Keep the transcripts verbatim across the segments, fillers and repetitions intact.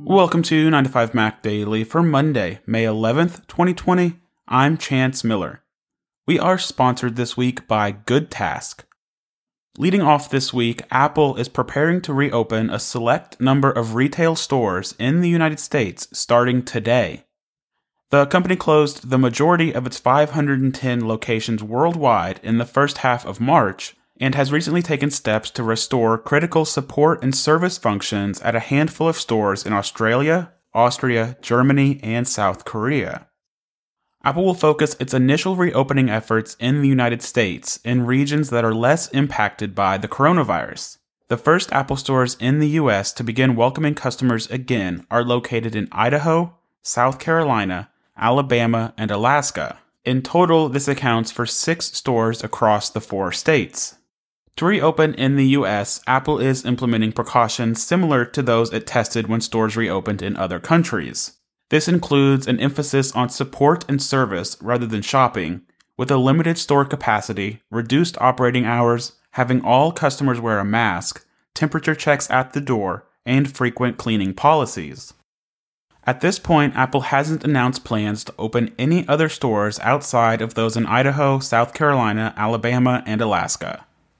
Welcome to nine to five Mac Daily for Monday, May eleventh, twenty twenty. I'm Chance Miller. We are sponsored this week by Goodtask. Leading off this week, Apple is preparing to reopen a select number of retail stores in the United States starting today. The company closed the majority of its five hundred ten locations worldwide in the first half of March, and has recently taken steps to restore critical support and service functions at a handful of stores in Australia, Austria, Germany, and South Korea. Apple will focus its initial reopening efforts in the United States in regions that are less impacted by the coronavirus. The first Apple stores in the U S to begin welcoming customers again are located in Idaho, South Carolina, Alabama, and Alaska. In total, this accounts for six stores across the four states. To reopen in the U S, Apple is implementing precautions similar to those it tested when stores reopened in other countries. This includes an emphasis on support and service rather than shopping, with a limited store capacity, reduced operating hours, having all customers wear a mask, temperature checks at the door, and frequent cleaning policies. At this point, Apple hasn't announced plans to open any other stores outside of those in Idaho, South Carolina, Alabama, and Alaska.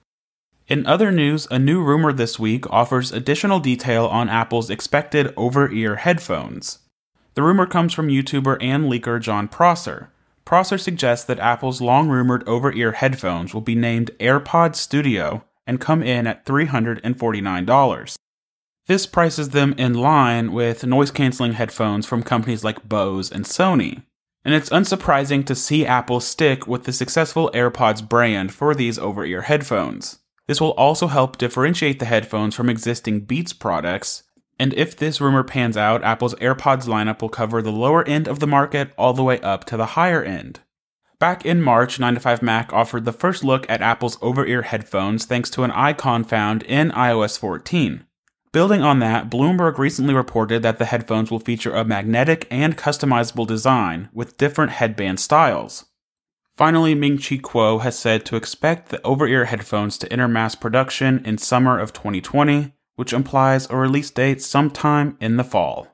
In other news, a new rumor this week offers additional detail on Apple's expected over-ear headphones. The rumor comes from YouTuber and leaker Jon Prosser. Prosser suggests that Apple's long-rumored over-ear headphones will be named AirPods Studio and come in at three hundred forty-nine dollars. This prices them in line with noise-canceling headphones from companies like Bose and Sony. And it's unsurprising to see Apple stick with the successful AirPods brand for these over-ear headphones. This will also help differentiate the headphones from existing Beats products, and if this rumor pans out, Apple's AirPods lineup will cover the lower end of the market all the way up to the higher end. Back in March, nine to five Mac offered the first look at Apple's over-ear headphones thanks to an icon found in i O S fourteen. Building on that, Bloomberg recently reported that the headphones will feature a magnetic and customizable design with different headband styles. Finally, Ming-Chi Kuo has said to expect the over-ear headphones to enter mass production in summer of twenty twenty, which implies a release date sometime in the fall.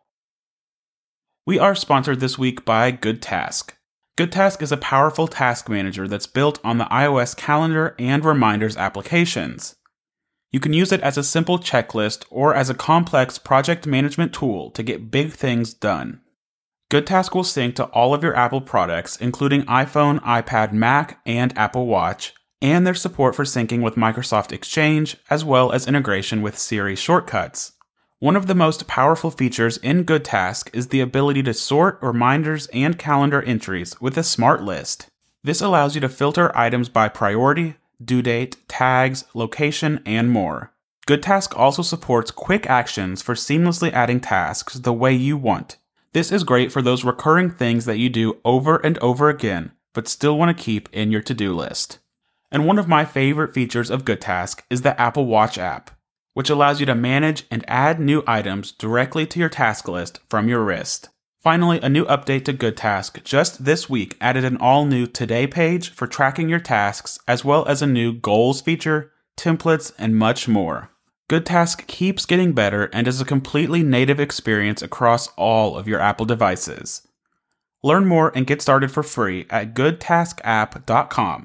We are sponsored this week by Goodtask. Goodtask is a powerful task manager that's built on the iOS calendar and reminders applications. You can use it as a simple checklist or as a complex project management tool to get big things done. Goodtask will sync to all of your Apple products, including iPhone, iPad, Mac, and Apple Watch, and their support for syncing with Microsoft Exchange, as well as integration with Siri shortcuts. One of the most powerful features in Goodtask is the ability to sort reminders and calendar entries with a smart list. This allows you to filter items by priority, due date, tags, location, and more. Goodtask also supports quick actions for seamlessly adding tasks the way you want. This is great for those recurring things that you do over and over again, but still want to keep in your to-do list. And one of my favorite features of Goodtask is the Apple Watch app, which allows you to manage and add new items directly to your task list from your wrist. Finally, a new update to Goodtask just this week added an all-new Today page for tracking your tasks, as well as a new Goals feature, templates, and much more. Goodtask keeps getting better and is a completely native experience across all of your Apple devices. Learn more and get started for free at good task app dot com.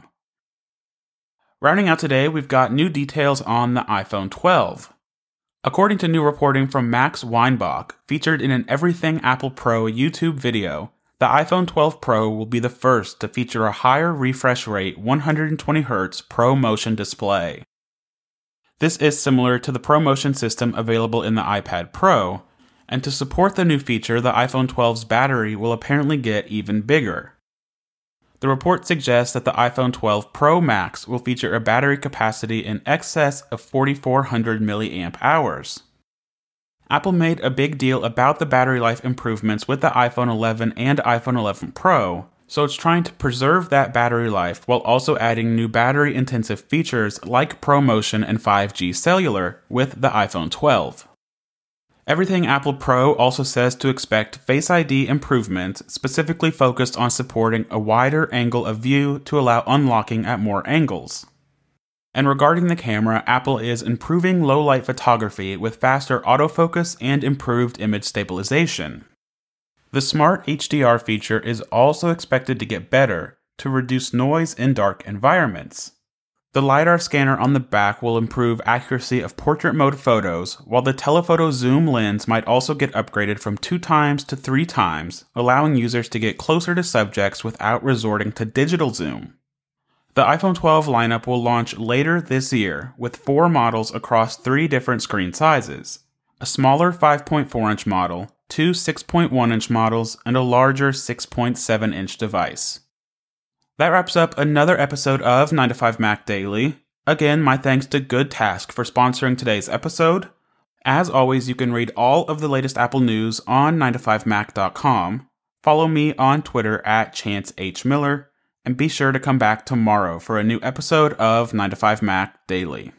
Rounding out today, we've got new details on the iPhone twelve. According to new reporting from Max Weinbach, featured in an Everything Apple Pro YouTube video, the iPhone twelve Pro will be the first to feature a higher refresh rate one hundred twenty hertz ProMotion display. This is similar to the ProMotion system available in the iPad Pro, and to support the new feature, the iPhone twelve's battery will apparently get even bigger. The report suggests that the iPhone twelve Pro Max will feature a battery capacity in excess of forty-four hundred milliamp hours. Apple made a big deal about the battery life improvements with the iPhone eleven and iPhone eleven Pro, so it's trying to preserve that battery life while also adding new battery-intensive features like ProMotion and five G cellular with the iPhone twelve. Everything Apple Pro also says to expect Face I D improvements specifically focused on supporting a wider angle of view to allow unlocking at more angles. And regarding the camera, Apple is improving low-light photography with faster autofocus and improved image stabilization. The Smart H D R feature is also expected to get better to reduce noise in dark environments. The LiDAR scanner on the back will improve accuracy of portrait mode photos, while the telephoto zoom lens might also get upgraded from two times to three times, allowing users to get closer to subjects without resorting to digital zoom. The iPhone twelve lineup will launch later this year with four models across three different screen sizes: a smaller five point four inch model, two six point one inch models, and a larger six point seven inch device. That wraps up another episode of nine to five Mac Daily. Again, my thanks to Good Task for sponsoring today's episode. As always, you can read all of the latest Apple news on nine to five mac dot com. Follow me on Twitter at Chance H. Miller, and be sure to come back tomorrow for a new episode of nine to five Mac Daily.